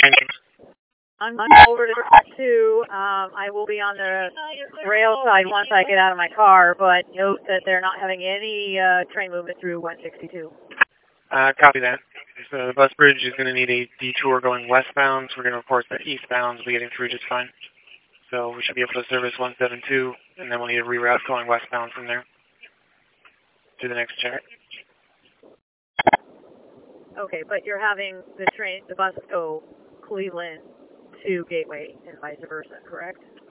I'm over to track 2. I will be on the rail side once I get out of my car, but note that they're not having any train movement through 162. Copy that. So the bus bridge is going to need a detour going westbound, so we're going to report that eastbound will be getting through just fine. So we should be able to service 172, and then we'll need a reroute going westbound from there to the next check. Okay, but you're having the bus go Cleveland to Gateway and vice versa, correct?